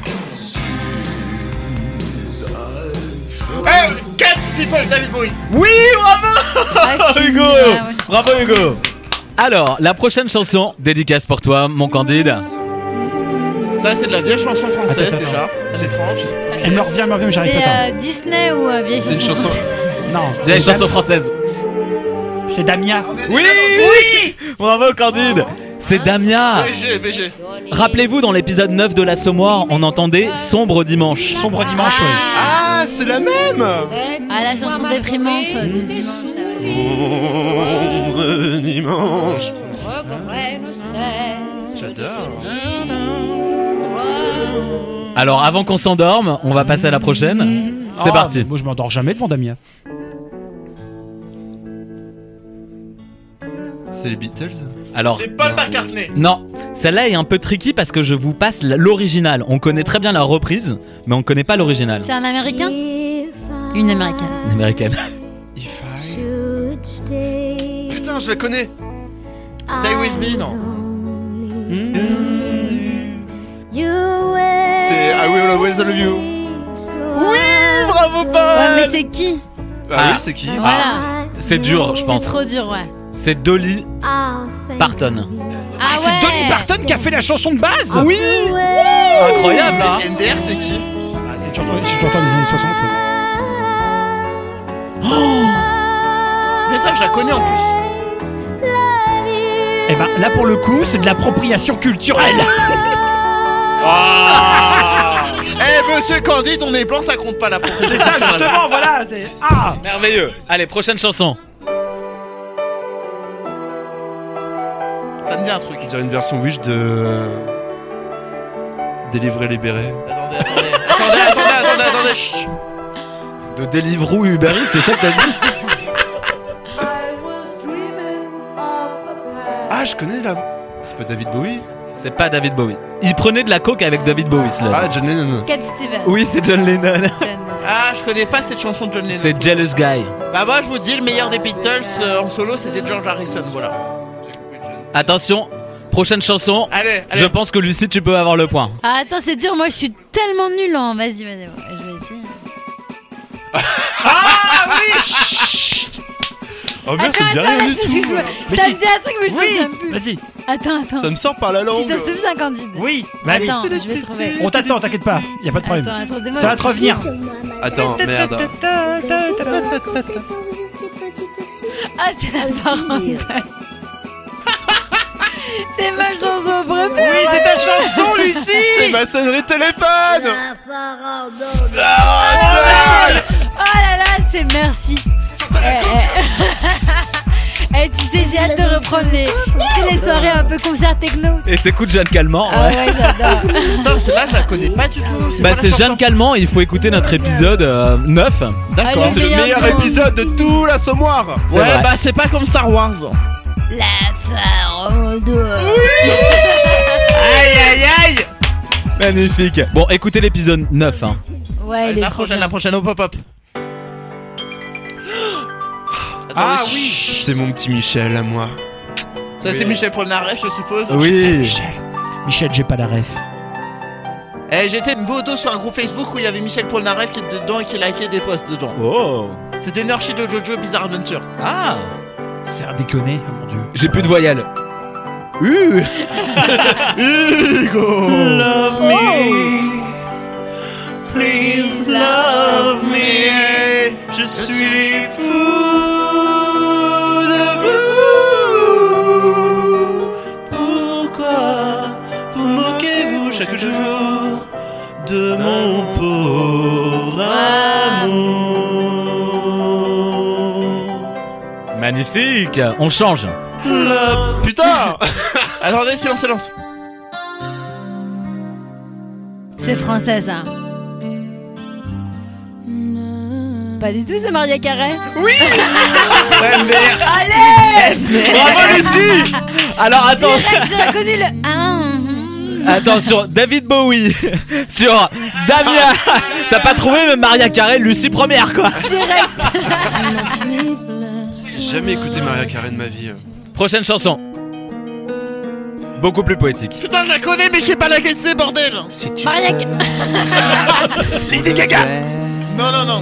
Hey, Cats People, David Bowie. Oui, bravo Hugo. Ouais, Bravo Hugo. Alors, la prochaine chanson, dédicace pour toi, mon Candide. Ça, c'est de la vieille chanson française Attends. déjà. C'est étrange. Elle me revient, mais j'arrive pas à C'est Disney ou vieille C'est une chanson. Non, C'est une chanson française. c'est Damia. Oui. Bravo Candide. C'est Damia. BG. Rappelez-vous, dans l'épisode 9 de l'Assommoir, on entendait Sombre Dimanche. Sombre dimanche, ouais. Ah, c'est la même. Ah, la chanson déprimante du dimanche. Là, ouais. Sombre dimanche. J'adore. Alors, avant qu'on s'endorme, on va passer à la prochaine. C'est Ah, parti. Moi je m'endors jamais devant Damia. C'est les Beatles. Alors, C'est Paul McCartney. non, celle-là est un peu tricky parce que je vous passe l'original. On connaît très bien la reprise, mais on connaît pas l'original. C'est un américain? Une américaine. Une américaine. Putain, je la connais. Stay With Me, non. C'est I Will Always Love You. Oui, bravo Paul. Ouais, mais c'est qui? Ah oui, c'est qui? Voilà. C'est dur, je pense. C'est trop dur, ouais. C'est Dolly Parton. Ah C'est Dolly Parton qui a fait la chanson de base. Oui. Incroyable, hein. NDR, c'est qui? C'est une chanson des années 60. Mais attends, je la connais en plus. Et ben là pour le coup, c'est de l'appropriation culturelle. Monsieur Candide, on est blanc, ça compte pas la proposition. C'est ça justement, voilà. C'est Merveilleux. Allez, prochaine chanson. Ça me dit un truc. On dirait une version Wish de Délivrer les bérets. Attendez. Chut. De Deliveroo Uber Eats, c'est ça que t'as dit? Ah, je connais la. C'est pas David Bowie? C'est pas David Bowie. Il prenait de la coke avec David Bowie, là. Ah, John Lennon. Cat Stevens. Oui, c'est John Lennon. Ah, je connais pas cette chanson de John Lennon. C'est Jealous Guy. Bah moi, je vous dis, le meilleur des Beatles en solo, c'était George Harrison, voilà. Attention, prochaine chanson. Allez. Je pense que Lucie, tu peux avoir le point. Ah, attends, c'est dur, moi je suis tellement nulle en. Vas-y, je vais essayer. Ah oui. Oh merde, ça me dit rien du tout. Excuse-moi. Ça me dit un truc, mais je sais plus. Vas-y. Attends. Ça me sort par la langue. Si t'as souviens, Candide. Oui. Bah, allez. Attends, je vais trouver. On t'attend, t'inquiète pas. Y a pas de problème. Attends, Ça va te revenir. Attends, merde. Ah, c'est la parenthèse. C'est ma chanson préférée. Oui, c'est ta chanson, Lucie. C'est ma sonnerie de téléphone. Oh là là, c'est merci. Tu sais, j'ai hâte de reprendre les soirées un peu concert techno. Et t'écoutes Jeanne Calment. Ah ouais, j'adore. Attends, celle-là, je la connais pas du tout. Bah c'est Jeanne Calment, il faut écouter notre épisode 9. D'accord. C'est le meilleur épisode de tout l'Assommoir. Ouais, vrai. bah c'est pas comme Star Wars. La Faronde. Aïe. Magnifique. Bon, écoutez l'épisode 9. Hein. Ouais, il est trop bien. La prochaine au pop-up. Ah oui. C'est mon petit Michel à moi. Ça, c'est Michel Polnareff, je suppose. Oui. Michel, j'ai pas la ref. J'étais une bodo sur un groupe Facebook où il y avait Michel Polnareff qui était dedans et qui likait des posts dedans. Oh. C'était Nurshi de Jojo Bizarre Adventure. Ah. C'est à déconner, oh mon dieu. J'ai plus de voyelles. Hugo. Love me. Please love me. Je suis fou de vous. Pourquoi vous moquez-vous chaque jour de mon pauvre amour? Magnifique. On change. Love. Putain. Attendez, silence. C'est français, ça. Pas du tout, c'est Maria Carey. Oui. Allez. Bravo Lucie. Alors attends. Direct, j'ai reconnu le. Attends, sur David Bowie, sur Damien. T'as pas trouvé même Maria Carey, Lucie première quoi. Direct. J'ai jamais écouté Maria Carey de ma vie. Prochaine chanson. Beaucoup plus poétique. Putain, je la connais, mais je sais pas laquelle c'est, bordel. Maria Carey. Lady Gaga. Non.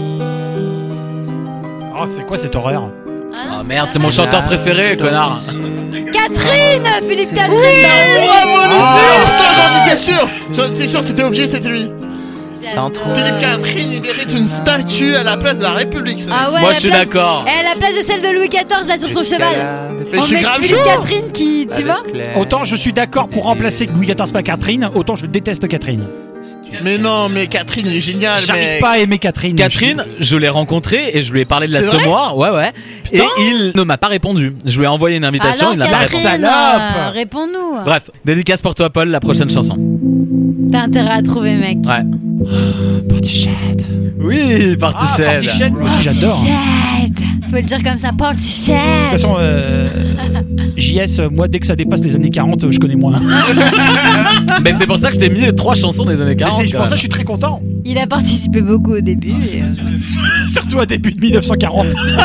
Oh, c'est quoi cette horreur? Oh merde, c'est mon chanteur préféré, connard. Catherine, Philippe Catherine. Oui, bravo, Lucie. Putain, j'en étais sûr, c'était obligé, c'était lui. Philippe Catherine, il mérite une statue à la place de la République. Ah ouais, moi je suis d'accord. La place de celle de Louis XIV là sur son cheval. Mais On je suis met grave Philippe chaud. Catherine qui, tu vois. Autant je suis d'accord pour remplacer Louis XIV par Catherine, autant je déteste Catherine. Mais non, mais Catherine, elle est géniale. J'arrive pas à aimer Catherine. Catherine, je l'ai rencontrée et je lui ai parlé de la C'est vrai Sommoire, ouais. Et il ne m'a pas répondu. Je lui ai envoyé une invitation, Alors il n'a pas répondu. Catherine, Salope. réponds-nous. Bref, dédicace pour toi Paul, la prochaine chanson. T'as intérêt à trouver, mec. Ouais. Portichette. Oui, Portichette. Portichette, moi aussi j'adore. Portichette. Faut le dire comme ça, portichet. De toute façon, JS, moi, dès que ça dépasse les années 40, je connais moins. Mais c'est pour ça que je t'ai mis 3 chansons des années 40. C'est pour ça que je suis très content. Il a participé beaucoup au début. Et Surtout à début de 1940.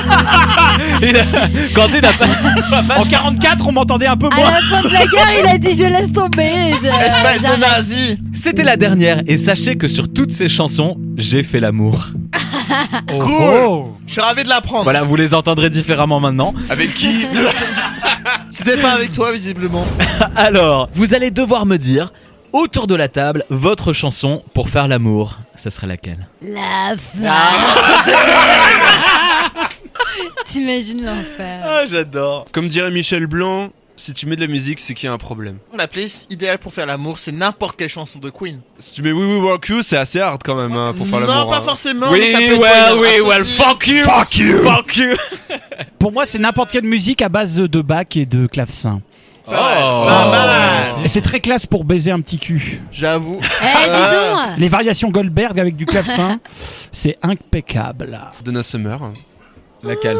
Quand il a pas. En 44, on m'entendait un peu à moins. la fin de la guerre, il a dit je laisse tomber. Espèce de nazi. C'était la dernière, et sachez que sur toutes ces chansons, j'ai fait l'amour. Cool. Oh. Je suis ravi de l'apprendre. Voilà, vous les entendrez différemment maintenant. Avec qui? C'était pas avec toi, visiblement. Alors, vous allez devoir me dire, autour de la table, votre chanson pour faire l'amour. Ça serait laquelle? La femme. T'imagines l'enfer. Ah, j'adore. Comme dirait Michel Blanc, si tu mets de la musique, c'est qu'il y a un problème. La playlist idéale pour faire l'amour, c'est n'importe quelle chanson de Queen. Si tu mets We Will Rock You, c'est assez hard quand même hein, pour faire l'amour. Non, pas hein. forcément. Oui, mais ça peut être well, fuck you. Fuck you. Fuck you. Pour moi, c'est n'importe quelle musique à base de Bach et de clavecin. Oh. Pas mal. Et c'est très classe pour baiser un petit cul. J'avoue. Eh, dis donc. Les variations Goldberg avec du clavecin, c'est impeccable. Donna Summer. Laquelle?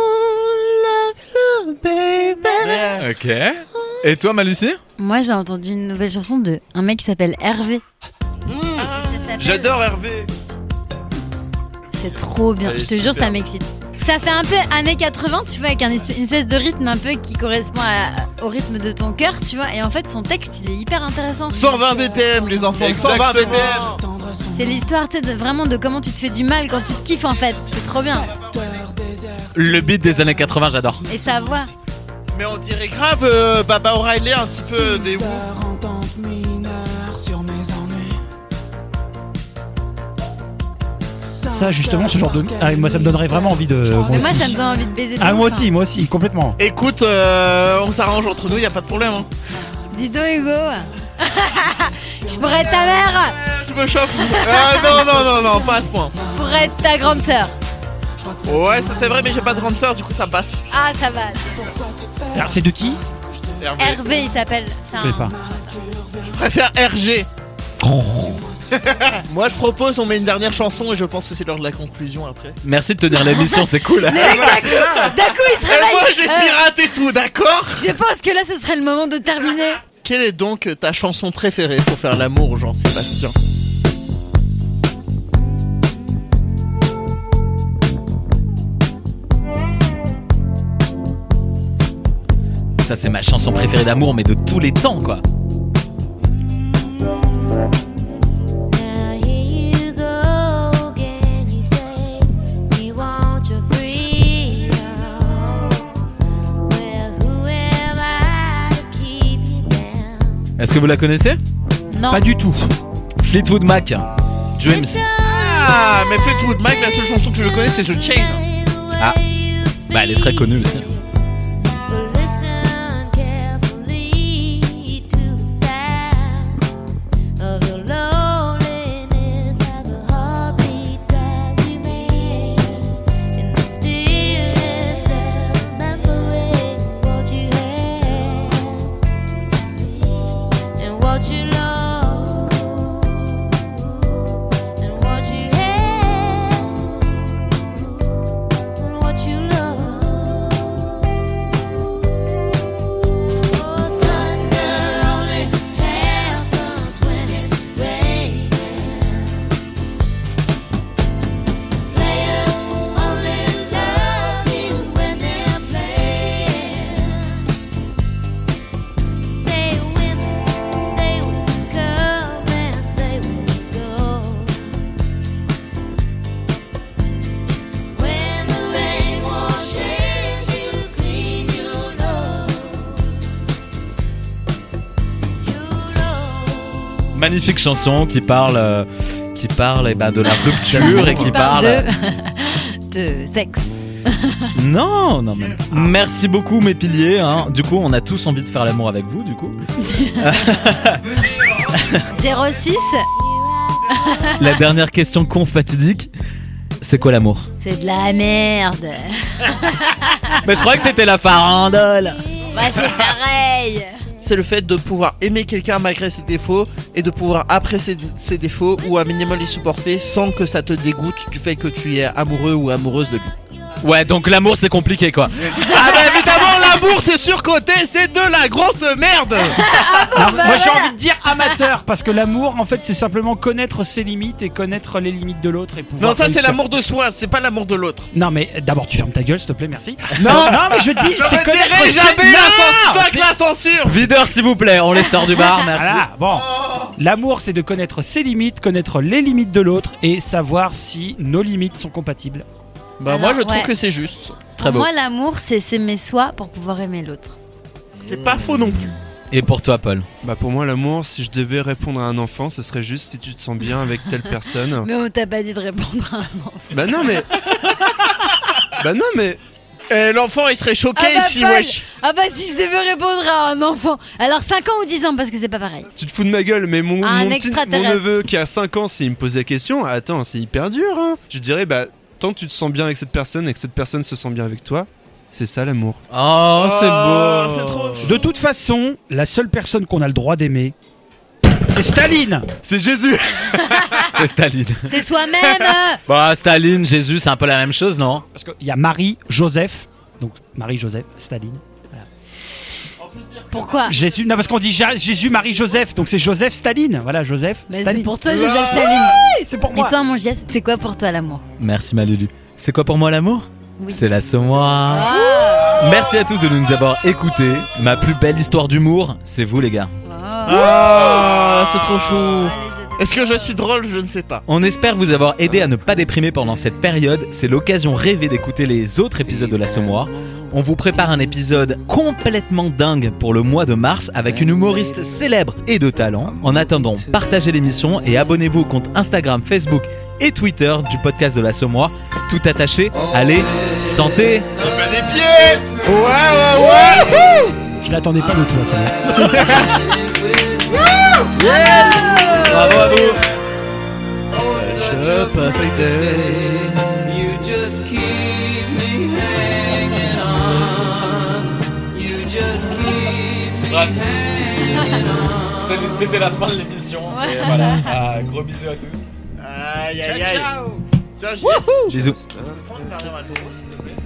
Ok. Et toi, Malucie? Moi, j'ai entendu une nouvelle chanson de un mec qui s'appelle Hervé. J'adore Hervé. C'est trop bien. Elle Je est te jure, super. ça m'excite. Ça fait un peu années 80, tu vois, avec une espèce de rythme un peu qui correspond au rythme de ton cœur, tu vois. Et en fait, son texte, il est hyper intéressant. 120 BPM, les enfants. 120 BPM. C'est l'histoire, tu sais, vraiment de comment tu te fais du mal quand tu te kiffes, en fait. C'est trop bien. Le beat des années 80, j'adore. Et sa voix. Mais on dirait grave Baba O'Reilly, un petit peu des Who. Ça, justement, ce genre de. Ah, moi, ça me donnerait vraiment envie de. Mais moi, ça me donne envie de baiser. Ah, moi aussi, complètement. Écoute, on s'arrange entre nous, y a pas de problème. Hein. Dis donc, Hugo. Je pourrais être ta mère. Je me chauffe. Non, pas à ce point. Je pourrais être ta grande sœur. Ouais, ça c'est vrai, mais j'ai pas de grande sœur, du coup ça passe. Ah, ça va. Alors, c'est de qui? Hervé, il s'appelle. Je sais pas. Je préfère RG. Moi je propose, on met une dernière chanson et je pense que c'est l'heure de la conclusion après. Merci de tenir l'émission, c'est cool. D'un coup, il se Et réveille. moi j'ai piraté tout, d'accord? Je pense que là, ce serait le moment de terminer. Quelle est donc ta chanson préférée pour faire l'amour, Jean-Sébastien? Ça, c'est ma chanson préférée d'amour, mais de tous les temps, quoi. Est-ce que vous la connaissez? Non. Pas du tout. Fleetwood Mac, Dreams. Ah, mais Fleetwood Mac, la seule chanson que je connais c'est The Chain. Ah, bah elle est très connue aussi. Magnifique chanson qui parle de la rupture et qui parle de sexe. Non, mais merci beaucoup mes piliers. Hein. Du coup, on a tous envie de faire l'amour avec vous. Du coup, 06. La dernière question fatidique, c'est quoi l'amour? C'est de la merde. Mais je croyais que c'était la farandole. Bah c'est pareil. C'est le fait de pouvoir aimer quelqu'un malgré ses défauts et de pouvoir apprécier ses défauts ou à minimum les supporter sans que ça te dégoûte du fait que tu es amoureux ou amoureuse de lui. Ouais, donc l'amour c'est compliqué quoi. Ah bah évidemment, l'amour c'est surcoté, c'est de la grosse merde. Alors, moi j'ai envie de dire amateur parce que l'amour en fait c'est simplement connaître ses limites et connaître les limites de l'autre et pouvoir. Non, ça c'est réussir. l'amour de soi, c'est pas l'amour de l'autre. Non mais d'abord tu fermes ta gueule s'il te plaît, merci. Non, mais je dis c'est connaître jamais la censure. Videur s'il vous plaît, on les sort du bar, merci. Voilà, bon. L'amour c'est de connaître ses limites, connaître les limites de l'autre et savoir si nos limites sont compatibles. Bah Alors, moi je trouve ouais. que c'est juste. Très Pour beau. moi, l'amour, c'est s'aimer soi pour pouvoir aimer l'autre. C'est pas faux non plus. Et pour toi Paul? Bah pour moi l'amour, si je devais répondre à un enfant, ce serait juste si tu te sens bien avec telle personne. Mais on t'a pas dit de répondre à un enfant. Bah non mais L'enfant il serait choqué ici, Paul. wesh. Ah bah si je devais répondre à un enfant. Alors 5 ans ou 10 ans, parce que c'est pas pareil. tu te fous de ma gueule, mais mon Un mon extraterrestre. neveu qui a 5 ans, s'il me pose la question, attends, c'est hyper dur hein. Je dirais bah tant que tu te sens bien avec cette personne et que cette personne se sent bien avec toi, c'est ça l'amour. Oh, c'est beau. C'est trop De toute façon, la seule personne qu'on a le droit d'aimer, c'est Staline. C'est Jésus. C'est Staline. C'est soi-même. Bah Staline, Jésus, c'est un peu la même chose, non? Parce qu'il y a Marie-Joseph, donc Marie-Joseph, Staline. Pourquoi? Jésus, non parce qu'on dit Jésus, Marie-Joseph, donc c'est Joseph, Staline. Voilà, Joseph, Mais c'est Staline. pour toi, Joseph Staline. C'est pour Et moi. toi, mon geste, c'est quoi pour toi l'amour? Merci Malulu. C'est quoi pour moi l'amour? Oui. C'est l'assommoir. Ah. Merci à tous de nous avoir écoutés. Ma plus belle histoire d'humour, c'est vous les gars. Ah, c'est trop chou. Est-ce que je suis drôle? Je ne sais pas. On espère vous avoir aidé à ne pas déprimer pendant cette période. C'est l'occasion rêvée d'écouter les autres épisodes de l'Assommoir. On vous prépare un épisode complètement dingue pour le mois de mars avec une humoriste célèbre et de talent. En attendant, partagez l'émission et abonnez-vous au compte Instagram, Facebook et Twitter du podcast de l'Assommoir. Tout attaché. Allez, santé. Je l'attendais pas de toi, ça. Bravo à vous. C'était la fin de l'émission. Ouais. Et voilà. Gros bisous à tous. Aïe aïe aïe. Ciao. Serge, yes. Bisous. Prends une dernière alcool, s'il te plaît.